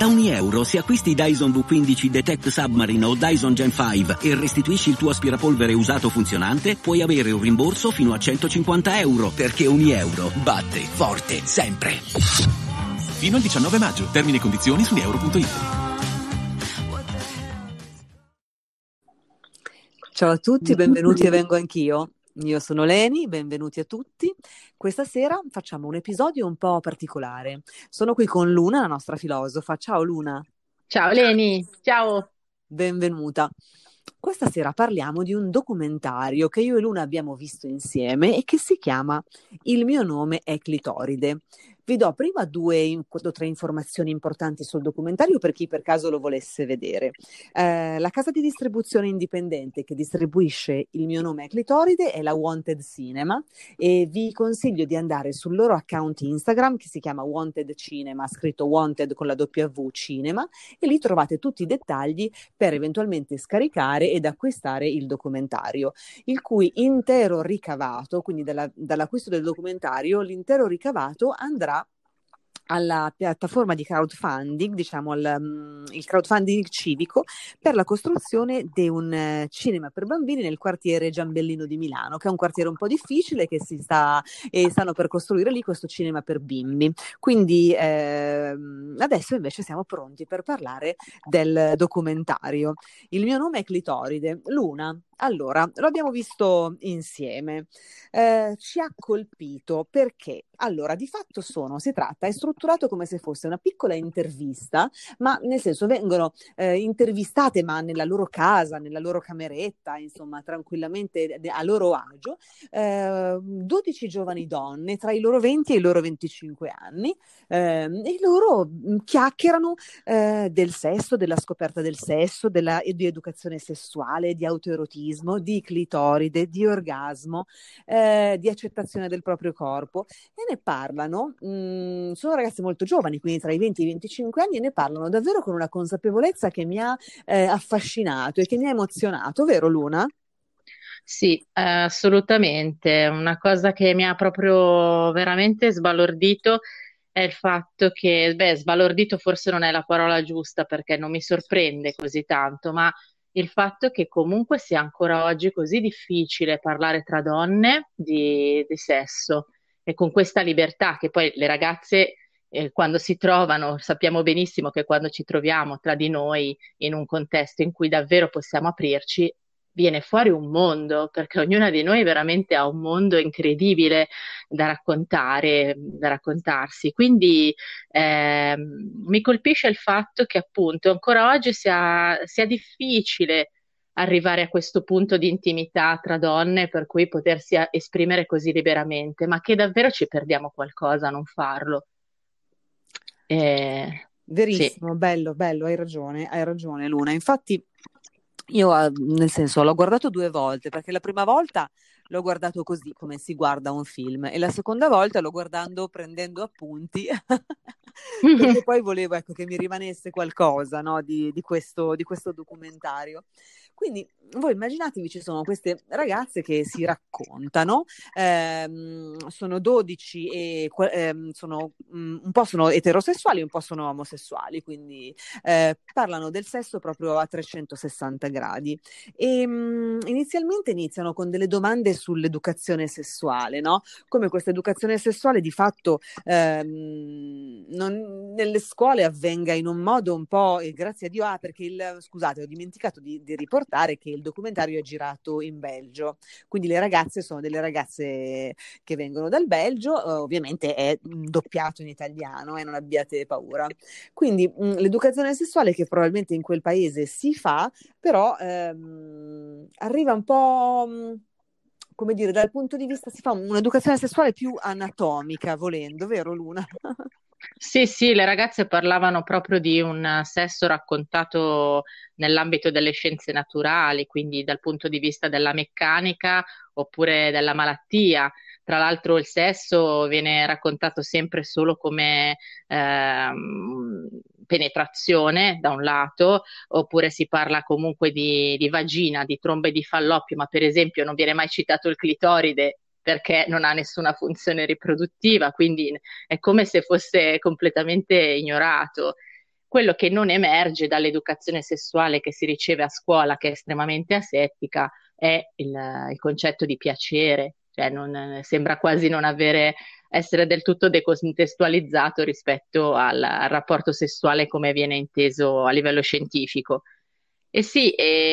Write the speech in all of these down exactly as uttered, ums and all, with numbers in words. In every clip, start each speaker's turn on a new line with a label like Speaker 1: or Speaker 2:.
Speaker 1: Da ogni euro, se acquisti Dyson V quindici Detect Submarine o Dyson Gen cinque e restituisci il tuo aspirapolvere usato funzionante, puoi avere un rimborso fino a centocinquanta euro, perché ogni euro batte forte sempre.
Speaker 2: Fino al diciannove maggio. Termini e condizioni su euro punto it.
Speaker 3: Ciao a tutti, benvenuti e vengo anch'io. Io sono Leni, benvenuti a tutti. Questa sera facciamo un episodio un po' particolare. Sono qui con Luna, la nostra filosofa. Ciao Luna.
Speaker 4: Ciao Leni, ciao.
Speaker 3: Benvenuta. Questa sera parliamo di un documentario che io e Luna abbiamo visto insieme e che si chiama Il mio nome è Clitoride. Vi do prima due o tre informazioni importanti sul documentario per chi per caso lo volesse vedere. Eh, la casa di distribuzione indipendente che distribuisce Il mio nome è Clitoride è la Wanted Cinema e vi consiglio di andare sul loro account Instagram che si chiama Wanted Cinema, scritto Wanted con la W Cinema, e lì trovate tutti i dettagli per eventualmente scaricare ed acquistare il documentario, il cui intero ricavato, quindi dalla, dall'acquisto del documentario, l'intero ricavato andrà alla piattaforma di crowdfunding, diciamo al, um, il crowdfunding civico per la costruzione di un uh, cinema per bambini nel quartiere Giambellino di Milano, che è un quartiere un po' difficile che si sta e stanno per costruire lì questo cinema per bimbi. Quindi eh, adesso invece siamo pronti per parlare del documentario. Il mio nome è Clitoride. Luna, allora, lo abbiamo visto insieme, eh, ci ha colpito perché, allora, di fatto sono, si tratta, è strutturato come se fosse una piccola intervista, ma nel senso vengono eh, intervistate ma nella loro casa, nella loro cameretta, insomma, tranquillamente a loro agio, eh, dodici giovani donne tra i loro venti e i loro venticinque anni, eh, e loro chiacchierano eh, del sesso, della scoperta del sesso, della, di educazione sessuale, di autoerotismo, di clitoride, di orgasmo, eh, di accettazione del proprio corpo, e ne parlano, mh, sono ragazzi molto giovani, quindi tra i venti e i venticinque anni, e ne parlano davvero con una consapevolezza che mi ha eh, affascinato e che mi ha emozionato, vero Luna?
Speaker 4: Sì, eh, assolutamente. Una cosa che mi ha proprio veramente sbalordito è il fatto che, beh, sbalordito forse non è la parola giusta perché non mi sorprende così tanto, ma il fatto che comunque sia ancora oggi così difficile parlare tra donne di, di sesso e con questa libertà che poi le ragazze eh, quando si trovano, sappiamo benissimo che quando ci troviamo tra di noi in un contesto in cui davvero possiamo aprirci, viene fuori un mondo, perché ognuna di noi veramente ha un mondo incredibile da raccontare, da raccontarsi. Quindi ehm, mi colpisce il fatto che appunto ancora oggi sia, sia difficile arrivare a questo punto di intimità tra donne per cui potersi a- esprimere così liberamente, ma che davvero ci perdiamo qualcosa a non farlo. Eh, sì.
Speaker 3: Verissimo, bello, bello, hai ragione, hai ragione Luna. Infatti io, eh, nel senso, l'ho guardato due volte, perché la prima volta l'ho guardato così, come si guarda un film, e la seconda volta l'ho guardando prendendo appunti, perché poi volevo, ecco, che mi rimanesse qualcosa, no, di, di questo, di questo documentario. Quindi voi immaginatevi, ci sono queste ragazze che si raccontano, ehm, sono dodici e ehm, sono, um, un po' sono eterosessuali, un po' sono omosessuali, quindi eh, parlano del sesso proprio a trecentosessanta gradi. E um, inizialmente iniziano con delle domande sull'educazione sessuale, no? Come questa educazione sessuale di fatto ehm, non, nelle scuole avvenga in un modo un po', e grazie a Dio, ah, perché il, scusate, ho dimenticato di, di riportare che il documentario è girato in Belgio, quindi le ragazze sono delle ragazze che vengono dal Belgio, eh, ovviamente è doppiato in italiano e eh, non abbiate paura. Quindi mh, l'educazione sessuale che probabilmente in quel paese si fa, però ehm, arriva un po'... Mh, come dire, dal punto di vista, si fa un'educazione sessuale più anatomica, volendo, vero Luna?
Speaker 4: Sì, sì, le ragazze parlavano proprio di un sesso raccontato nell'ambito delle scienze naturali, quindi dal punto di vista della meccanica oppure della malattia. Tra l'altro il sesso viene raccontato sempre solo come ehm, penetrazione da un lato, oppure si parla comunque di, di vagina, di trombe di falloppio, ma per esempio non viene mai citato il clitoride perché non ha nessuna funzione riproduttiva, quindi è come se fosse completamente ignorato. Quello che non emerge dall'educazione sessuale che si riceve a scuola, che è estremamente asettica, è il, il concetto di piacere, cioè non, sembra quasi non avere, essere del tutto decontestualizzato rispetto al, al rapporto sessuale come viene inteso a livello scientifico. E sì,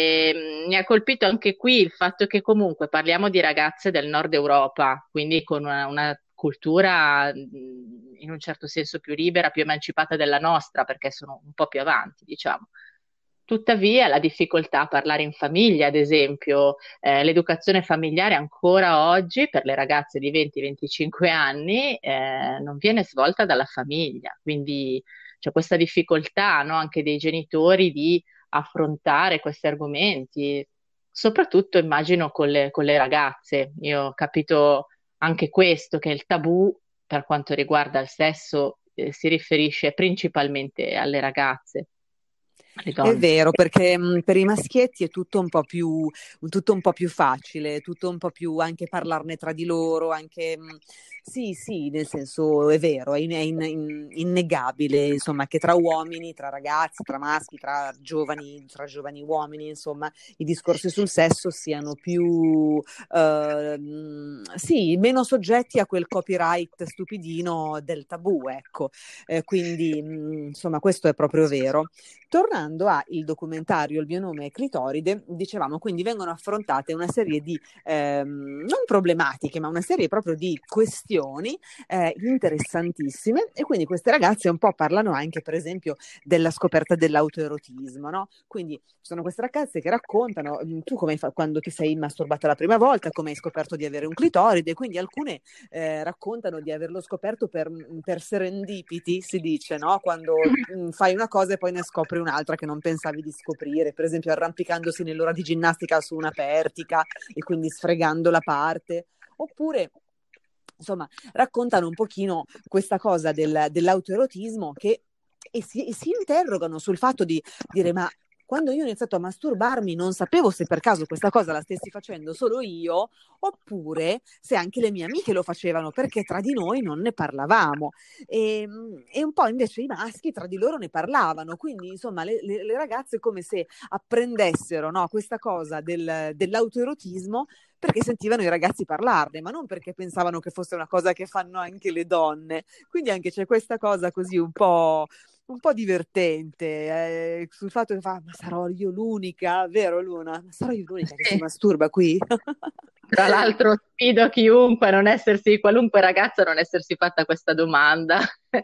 Speaker 4: e, mh, mi ha colpito anche qui il fatto che comunque parliamo di ragazze del nord Europa, quindi con una, una cultura mh, in un certo senso più libera, più emancipata della nostra, perché sono un po' più avanti, diciamo. Tuttavia, la difficoltà a parlare in famiglia, ad esempio, eh, l'educazione familiare ancora oggi per le ragazze di venti venticinque anni eh, non viene svolta dalla famiglia, quindi c'è questa difficoltà, no, anche dei genitori di affrontare questi argomenti, soprattutto immagino con le, con le ragazze. Io ho capito anche questo, che il tabù per quanto riguarda il sesso eh, si riferisce principalmente alle ragazze, alle
Speaker 3: È
Speaker 4: donne.
Speaker 3: vero, perché mh, per i maschietti è tutto un po' più, tutto un po' più facile, tutto un po' più anche parlarne tra di loro, anche mh, sì, sì, nel senso è vero, è, in- è in- in- innegabile, insomma, che tra uomini, tra ragazzi, tra maschi, tra giovani, tra giovani uomini, insomma, i discorsi sul sesso siano più, eh, mh, sì, meno soggetti a quel copyright stupidino del tabù, ecco. Eh, quindi, mh, insomma, questo è proprio vero. Tornando a il documentario Il mio nome è Clitoride, dicevamo, quindi vengono affrontate una serie di, ehm, non problematiche, ma una serie proprio di questioni eh, interessantissime, e quindi queste ragazze un po' parlano anche, per esempio, della scoperta dell'autoerotismo, no? Quindi ci sono queste ragazze che raccontano, mh, tu come fa- quando ti sei masturbata la prima volta, come hai scoperto di avere un clitoride, quindi alcune eh, raccontano di averlo scoperto per, per serendipiti, si dice, no? Quando mh, fai una cosa e poi ne scopri un'altra che non pensavi di scoprire, per esempio arrampicandosi nell'ora di ginnastica su una pertica e quindi sfregando la parte, oppure insomma raccontano un pochino questa cosa del, dell'autoerotismo che, e si, e si interrogano sul fatto di dire: ma quando io ho iniziato a masturbarmi non sapevo se per caso questa cosa la stessi facendo solo io, oppure se anche le mie amiche lo facevano, perché tra di noi non ne parlavamo. E, e un po' invece i maschi tra di loro ne parlavano, quindi insomma le, le, le ragazze come se apprendessero, no, questa cosa del, dell'autoerotismo perché sentivano i ragazzi parlarne, ma non perché pensavano che fosse una cosa che fanno anche le donne. Quindi anche c'è questa cosa così un po', un po' divertente eh, sul fatto che fa: ma sarò io l'unica, vero Luna? Ma sarò io l'unica che si
Speaker 4: Sì.
Speaker 3: masturba qui?
Speaker 4: Tra l'altro sfido chiunque a non essersi, qualunque ragazza a non essersi fatta questa domanda.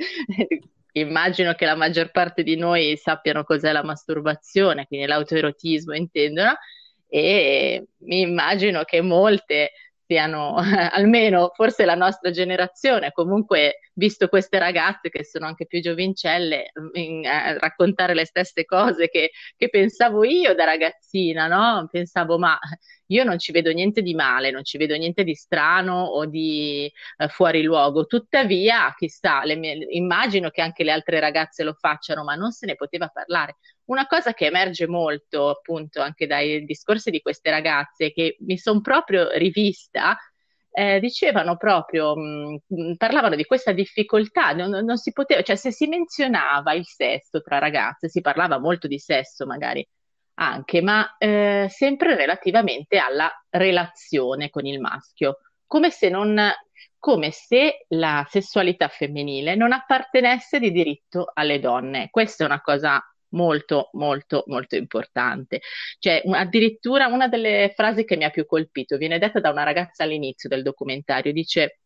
Speaker 4: Immagino che la maggior parte di noi sappiano cos'è la masturbazione, quindi l'autoerotismo intendono, e mi immagino che molte siano, almeno forse la nostra generazione, comunque visto queste ragazze che sono anche più giovincelle, in- a raccontare le stesse cose che, che pensavo io da ragazzina, no? Pensavo, ma io non ci vedo niente di male, non ci vedo niente di strano o di eh, fuori luogo. Tuttavia, chissà, le mie- immagino che anche le altre ragazze lo facciano, ma non se ne poteva parlare. Una cosa che emerge molto, appunto, anche dai discorsi di queste ragazze, che mi sono proprio rivista, eh, dicevano proprio, mh, mh, parlavano di questa difficoltà, non, non- non si poteva, cioè se si menzionava il sesso tra ragazze, si parlava molto di sesso magari anche, ma eh, sempre relativamente alla relazione con il maschio, come se non, come se la sessualità femminile non appartenesse di diritto alle donne. Questa è una cosa molto, molto, molto importante. Cioè, un- addirittura una delle frasi che mi ha più colpito viene detta da una ragazza all'inizio del documentario, dice: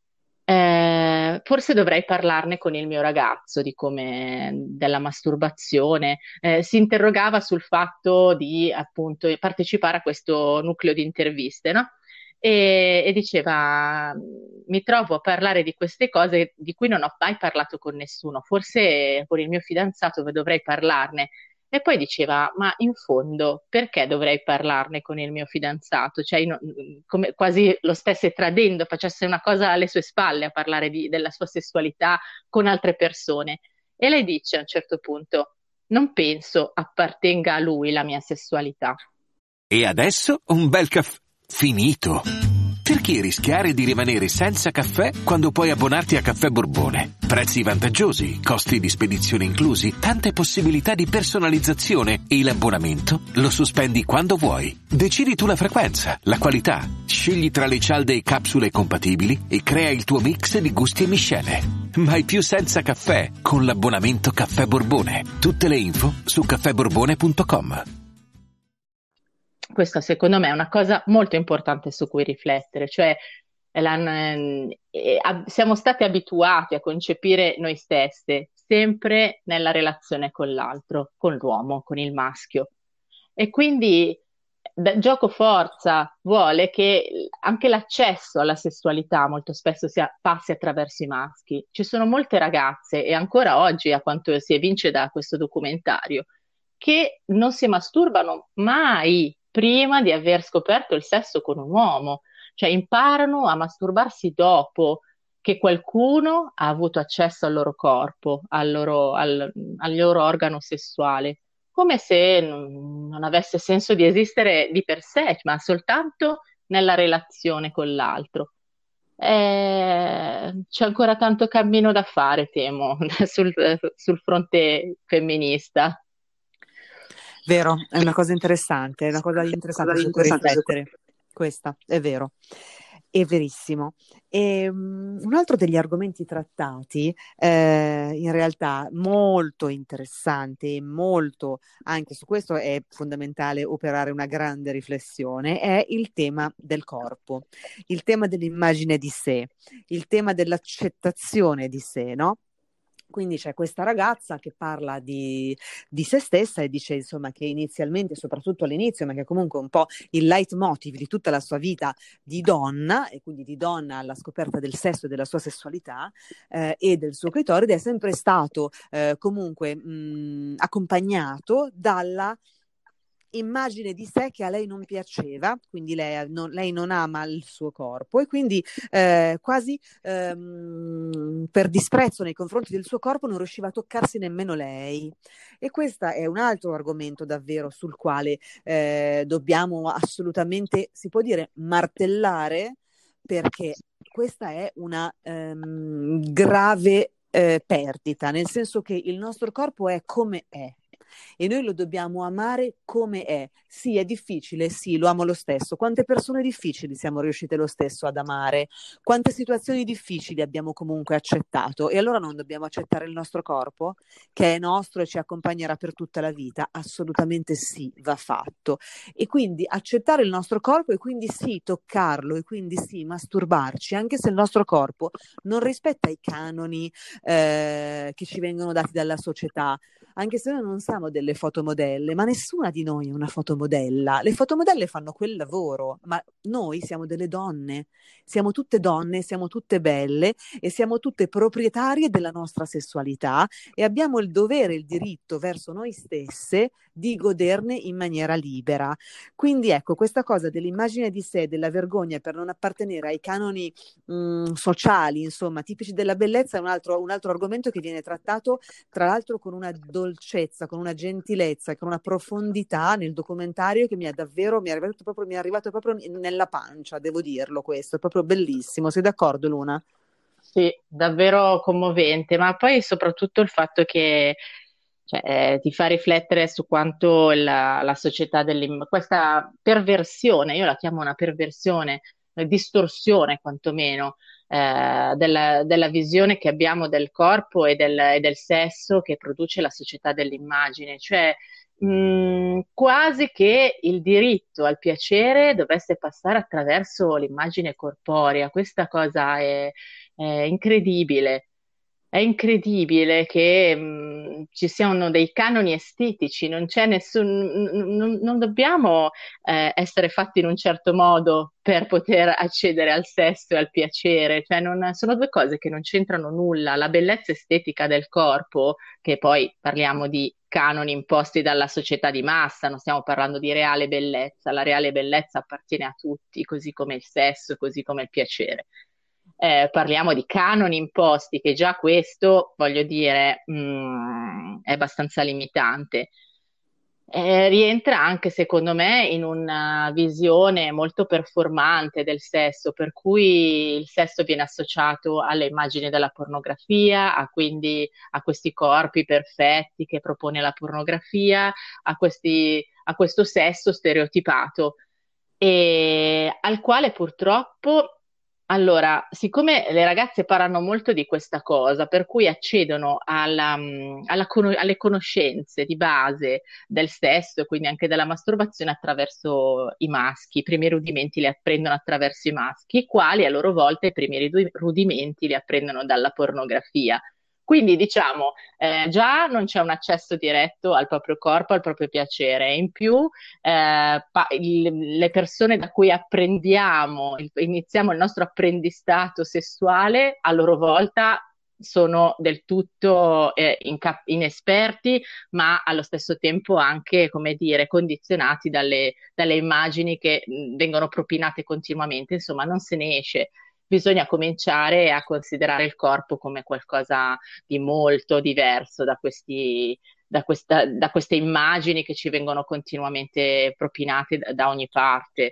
Speaker 4: eh, forse dovrei parlarne con il mio ragazzo di come della masturbazione. Eh, si interrogava sul fatto di appunto partecipare a questo nucleo di interviste, no? E, e diceva: mi trovo a parlare di queste cose di cui non ho mai parlato con nessuno, forse con il mio fidanzato dovrei parlarne. E poi diceva: ma in fondo, perché dovrei parlarne con il mio fidanzato? Cioè, io non- come quasi lo stesse tradendo, facesse una cosa alle sue spalle a parlare di- della sua sessualità con altre persone. E lei dice a un certo punto: non penso appartenga a lui la mia sessualità.
Speaker 2: E adesso un bel caffè finito.
Speaker 5: Perché rischiare di rimanere senza caffè quando puoi abbonarti a Caffè Borbone? Prezzi vantaggiosi, costi di spedizione inclusi, tante possibilità di personalizzazione e l'abbonamento lo sospendi quando vuoi. Decidi tu la frequenza, la qualità, scegli tra le cialde e capsule compatibili e crea il tuo mix di gusti e miscele. Mai più senza caffè con l'abbonamento Caffè Borbone. Tutte le info su caffè borbone punto com.
Speaker 4: Questa secondo me è una cosa molto importante su cui riflettere, cioè la- eh, ab- siamo stati abituati a concepire noi stesse sempre nella relazione con l'altro, con l'uomo, con il maschio. E quindi da- gioco forza vuole che anche l'accesso alla sessualità molto spesso sia- passi attraverso i maschi. Ci sono molte ragazze, e ancora oggi, a quanto si evince da questo documentario, che non si masturbano mai prima di aver scoperto il sesso con un uomo, cioè imparano a masturbarsi dopo che qualcuno ha avuto accesso al loro corpo, al loro, al, al loro organo sessuale, come se non, non avesse senso di esistere di per sé, ma soltanto nella relazione con l'altro. Eh, c'è ancora tanto cammino da fare, temo, sul, sul fronte femminista.
Speaker 3: Vero, è una cosa interessante, è una cosa interessante su cui riflettere. Questa, è vero, è verissimo. E, um, un altro degli argomenti trattati, eh, in realtà molto interessante e molto, anche su questo è fondamentale operare una grande riflessione, è il tema del corpo, il tema dell'immagine di sé, il tema dell'accettazione di sé, no? Quindi c'è questa ragazza che parla di, di se stessa e dice insomma che inizialmente, soprattutto all'inizio, ma che comunque è un po' il leitmotiv di tutta la sua vita di donna, e quindi di donna alla scoperta del sesso e della sua sessualità eh, e del suo clitoride, è sempre stato eh, comunque mh, accompagnato dalla immagine di sé che a lei non piaceva, quindi lei non, lei non ama il suo corpo e quindi eh, quasi ehm, per disprezzo nei confronti del suo corpo non riusciva a toccarsi nemmeno lei. E questo è un altro argomento davvero sul quale eh, dobbiamo assolutamente, si può dire, martellare, perché questa è una ehm, grave eh, perdita, nel senso che il nostro corpo è come è. E noi lo dobbiamo amare come è. Sì, è difficile, sì, lo amo lo stesso. Quante persone difficili siamo riuscite lo stesso ad amare? Quante situazioni difficili abbiamo comunque accettato? E allora non dobbiamo accettare il nostro corpo, che è nostro e ci accompagnerà per tutta la vita? Assolutamente sì, va fatto. E quindi accettare il nostro corpo e quindi sì, toccarlo e quindi sì, masturbarci, anche se il nostro corpo non rispetta i canoni eh, che ci vengono dati dalla società. Anche se noi non siamo delle fotomodelle, ma nessuna di noi è una fotomodella. Le fotomodelle fanno quel lavoro, ma noi siamo delle donne, siamo tutte donne, siamo tutte belle e siamo tutte proprietarie della nostra sessualità e abbiamo il dovere, il diritto verso noi stesse di goderne in maniera libera. Quindi ecco, questa cosa dell'immagine di sé, della vergogna per non appartenere ai canoni mh, sociali, insomma, tipici della bellezza, è un altro, un altro argomento che viene trattato tra l'altro con una dolcezza, con una gentilezza, con una profondità nel documentario che mi è davvero, mi è arrivato proprio, mi è arrivato proprio nella pancia, devo dirlo questo, è proprio bellissimo. Sei d'accordo, Luna?
Speaker 4: Sì, davvero commovente, ma poi soprattutto il fatto che cioè, eh, ti fa riflettere su quanto la, la società dell'im- questa perversione, io la chiamo una perversione, eh, distorsione quantomeno, eh, della, della visione che abbiamo del corpo e del, e del sesso che produce la società dell'immagine, cioè mh, quasi che il diritto al piacere dovesse passare attraverso l'immagine corporea. Questa cosa è è incredibile. È incredibile che mh, ci siano dei canoni estetici, non c'è nessun, n- n- non dobbiamo eh, essere fatti in un certo modo per poter accedere al sesso e al piacere, cioè non- sono due cose che non c'entrano nulla. La bellezza estetica del corpo, che poi parliamo di canoni imposti dalla società di massa, non stiamo parlando di reale bellezza, la reale bellezza appartiene a tutti, così come il sesso, così come il piacere. Eh, parliamo di canoni imposti, che già questo, voglio dire, mh, è abbastanza limitante. Eh, rientra anche, secondo me, in una visione molto performante del sesso, per cui il sesso viene associato alle immagini della pornografia, a quindi a questi corpi perfetti che propone la pornografia, a questi, a questo sesso stereotipato e al quale purtroppo, allora, siccome le ragazze parlano molto di questa cosa, per cui accedono alla, mh, alla cono- alle conoscenze di base del sesso e quindi anche della masturbazione attraverso i maschi, i primi rudimenti li apprendono attraverso i maschi, i quali a loro volta i primi ridu- rudimenti li apprendono dalla pornografia. Quindi diciamo, eh, già non c'è un accesso diretto al proprio corpo, al proprio piacere. In più, eh, pa- il- le persone da cui apprendiamo, il- iniziamo il nostro apprendistato sessuale, a loro volta sono del tutto eh, inca- inesperti, ma allo stesso tempo anche, come dire, condizionati dalle, dalle immagini che mh, vengono propinate continuamente. Insomma, non se ne esce. Bisogna cominciare a considerare il corpo come qualcosa di molto diverso da questi da, questa- da queste immagini che ci vengono continuamente propinate da, da ogni parte.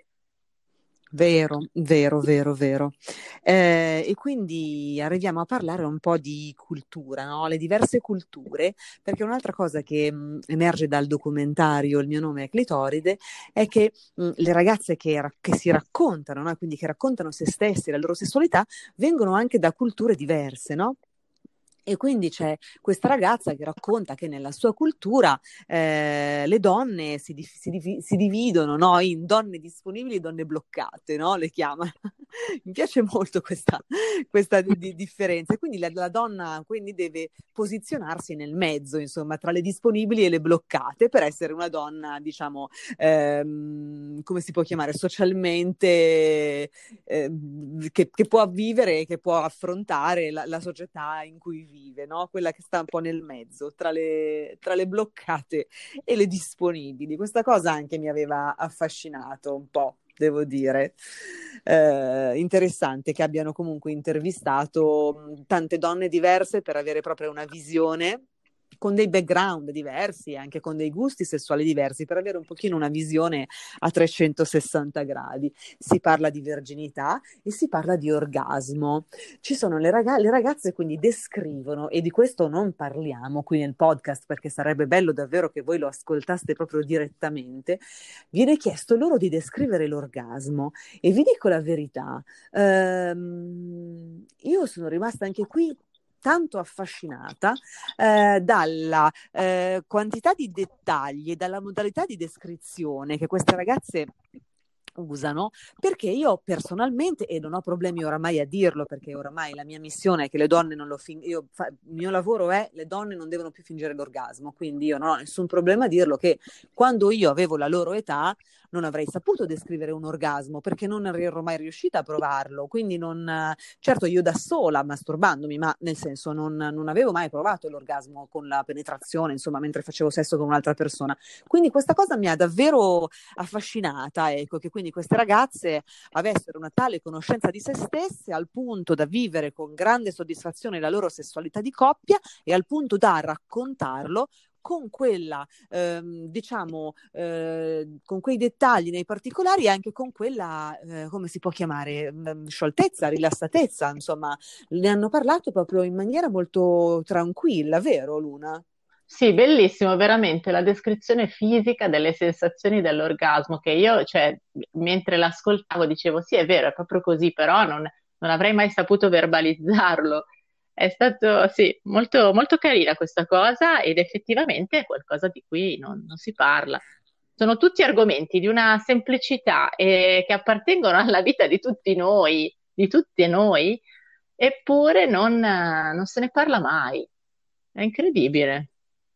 Speaker 3: Vero, vero, vero, vero. Eh, e quindi arriviamo a parlare un po' di cultura, no? Le diverse culture, perché un'altra cosa che mh, emerge dal documentario Il mio nome è Clitoride è che mh, le ragazze che, ra- che si raccontano, no? Quindi che raccontano se stesse, la loro sessualità, vengono anche da culture diverse, no? E quindi c'è questa ragazza che racconta che nella sua cultura eh, le donne si, di- si divi- si dividono, no? In donne disponibili e donne bloccate, no? Le chiamano. Mi piace molto questa, questa di- di- differenza. E quindi la, la donna quindi deve posizionarsi nel mezzo, insomma, tra le disponibili e le bloccate per essere una donna, diciamo, ehm, come si può chiamare, socialmente eh, che, che può vivere e che può affrontare la, la società in cui vive, no? Quella che sta un po' nel mezzo, tra le, tra le bloccate e le disponibili. Questa cosa anche mi aveva affascinato un po', devo dire. Eh, interessante che abbiano comunque intervistato mh, tante donne diverse per avere proprio una visione con dei background diversi, anche con dei gusti sessuali diversi, per avere un pochino una visione a trecentosessanta gradi. Si parla di verginità e si parla di orgasmo. Ci sono le, raga- le ragazze quindi descrivono, e di questo non parliamo qui nel podcast perché sarebbe bello davvero che voi lo ascoltaste proprio direttamente, viene chiesto loro di descrivere l'orgasmo e vi dico la verità, ehm, io sono rimasta anche qui tanto affascinata eh, dalla eh, quantità di dettagli e dalla modalità di descrizione che queste ragazze usano, perché io personalmente, e non ho problemi oramai a dirlo, perché oramai la mia missione è che le donne non lo fin- io fa- il mio lavoro è le donne non devono più fingere l'orgasmo, quindi io non ho nessun problema a dirlo che quando io avevo la loro età non avrei saputo descrivere un orgasmo perché non ero mai riuscita a provarlo, quindi non, certo io da sola masturbandomi, ma nel senso non, non avevo mai provato l'orgasmo con la penetrazione, insomma, mentre facevo sesso con un'altra persona, quindi questa cosa mi ha davvero affascinata, ecco, che quindi queste ragazze avessero una tale conoscenza di se stesse al punto da vivere con grande soddisfazione la loro sessualità di coppia e al punto da raccontarlo con quella, ehm, diciamo, eh, con quei dettagli nei particolari e anche con quella, eh, come si può chiamare, mh, scioltezza, rilassatezza, insomma, ne hanno parlato proprio in maniera molto tranquilla, vero Luna?
Speaker 4: Sì, bellissimo, veramente la descrizione fisica delle sensazioni dell'orgasmo che io, cioè, mentre l'ascoltavo dicevo sì, è vero, è proprio così, però non, non avrei mai saputo verbalizzarlo. È stato, sì, molto, molto carina questa cosa ed effettivamente è qualcosa di cui non, non si parla. Sono tutti argomenti di una semplicità eh, che appartengono alla vita di tutti noi, di tutte noi, eppure non, non se ne parla mai. È incredibile.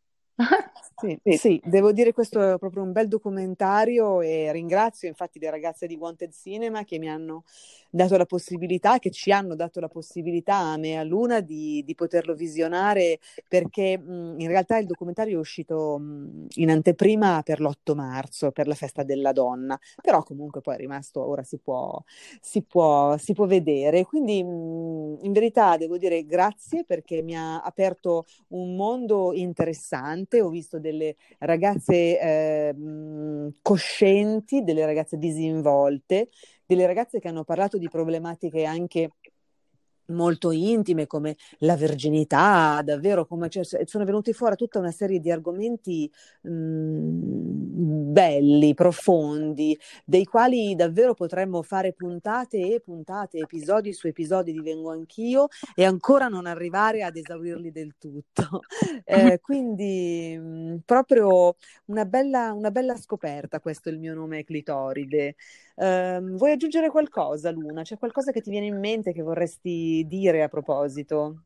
Speaker 3: Sì,
Speaker 4: Sì.
Speaker 3: sì, devo dire questo è proprio un bel documentario e ringrazio infatti le ragazze di Wanted Cinema che mi hanno dato la possibilità, che ci hanno dato la possibilità a me e a Luna di, di poterlo visionare perché mh, in realtà il documentario è uscito mh, in anteprima per l'otto marzo, per la festa della donna, però comunque poi è rimasto, ora si può, si può, si può vedere, quindi mh, in verità devo dire grazie perché mi ha aperto un mondo interessante, ho visto delle delle ragazze eh, mh, coscienti, delle ragazze disinvolte, delle ragazze che hanno parlato di problematiche anche molto intime come la verginità, davvero come cioè, sono venuti fuori tutta una serie di argomenti mh, belli, profondi, dei quali davvero potremmo fare puntate e puntate, episodi su episodi di Vengo Anch'io e ancora non arrivare ad esaurirli del tutto. Eh, quindi mh, proprio una bella, una bella scoperta, questo è Il mio nome è Clitoride. Uh, vuoi aggiungere qualcosa, Luna? C'è qualcosa che ti viene in mente che vorresti dire a proposito?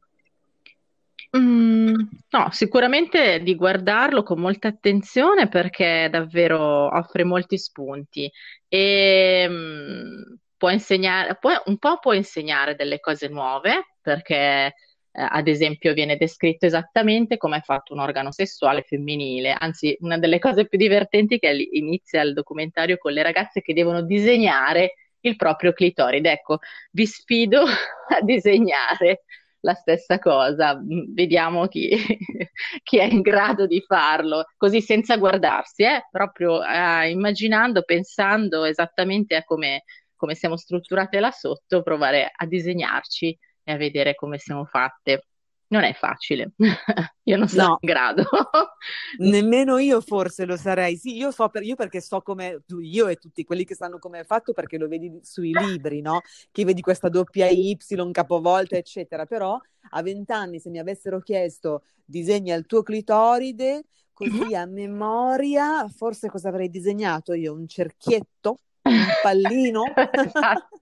Speaker 4: Mm, no, sicuramente di guardarlo con molta attenzione perché davvero offre molti spunti e mm, può insegnare, può- un po' può insegnare delle cose nuove perché eh, ad esempio viene descritto esattamente come è fatto un organo sessuale femminile, anzi una delle cose più divertenti è che li- inizia il documentario con le ragazze che devono disegnare il proprio clitoride. Ecco, vi sfido a disegnare la stessa cosa. Mm, vediamo chi, chi è in grado di farlo, così senza guardarsi, eh? Proprio eh, immaginando, pensando esattamente a come, come siamo strutturate là sotto, provare a disegnarci e a vedere come siamo fatte. Non è facile, io non sono
Speaker 3: No,
Speaker 4: in grado.
Speaker 3: nemmeno io forse lo sarei. Sì, io so per, io perché so come tu, io e tutti quelli che sanno come è fatto perché lo vedi sui libri, no? Che vedi questa doppia Y capovolta, eccetera. Però a vent'anni, se mi avessero chiesto disegna il tuo clitoride, così a memoria, forse cosa avrei disegnato io? Un cerchietto? Un pallino?
Speaker 4: Esatto,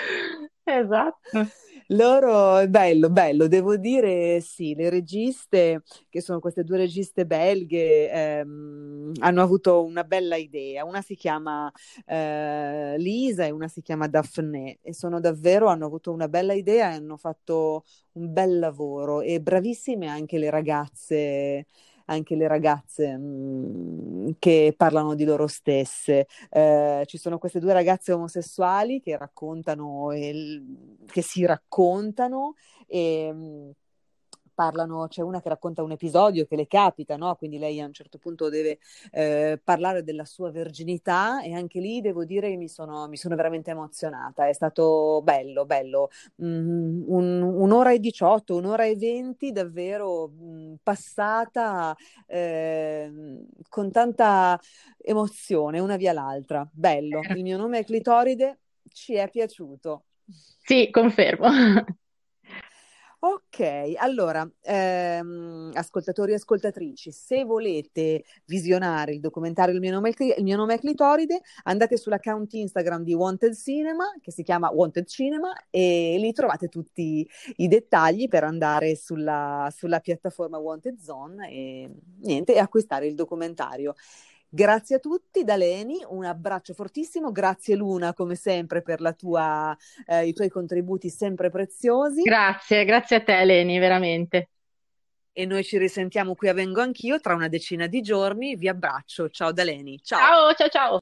Speaker 4: esatto.
Speaker 3: Loro, bello, bello, devo dire sì, le registe, che sono queste due registe belghe, ehm, hanno avuto una bella idea. Una si chiama eh, Lisa e una si chiama Daphné e sono davvero, hanno avuto una bella idea e hanno fatto un bel lavoro e bravissime anche le ragazze. Anche le ragazze mh, che parlano di loro stesse. Eh, ci sono queste due ragazze omosessuali che raccontano, il- che si raccontano e mh, parlano, c'è una che racconta un episodio che le capita, no? Quindi lei a un certo punto deve eh, parlare della sua verginità e anche lì devo dire che mi sono, mi sono veramente emozionata, è stato bello, bello. Mm, un- un'ora e diciotto, un'ora e venti davvero mm, passata eh, con tanta emozione, una via l'altra. Bello, il mio nome è Clitoride, ci è piaciuto.
Speaker 4: Sì, confermo.
Speaker 3: Ok, allora, ehm, ascoltatori e ascoltatrici, se volete visionare il documentario Il mio nome è, Cli- Il mio nome è Clitoride, andate sull'account Instagram di Wanted Cinema, che si chiama Wanted Cinema, e lì trovate tutti i dettagli per andare sulla, sulla piattaforma Wanted Zone e niente, e acquistare il documentario. Grazie a tutti, da Leni, un abbraccio fortissimo, grazie Luna come sempre per la tua, eh, i tuoi contributi sempre preziosi
Speaker 4: Grazie, grazie a te, Eleni, veramente.
Speaker 3: e noi ci risentiamo qui a Vengo Anch'io tra una decina di giorni, vi abbraccio, ciao da Leni, ciao!
Speaker 4: Ciao, ciao, ciao.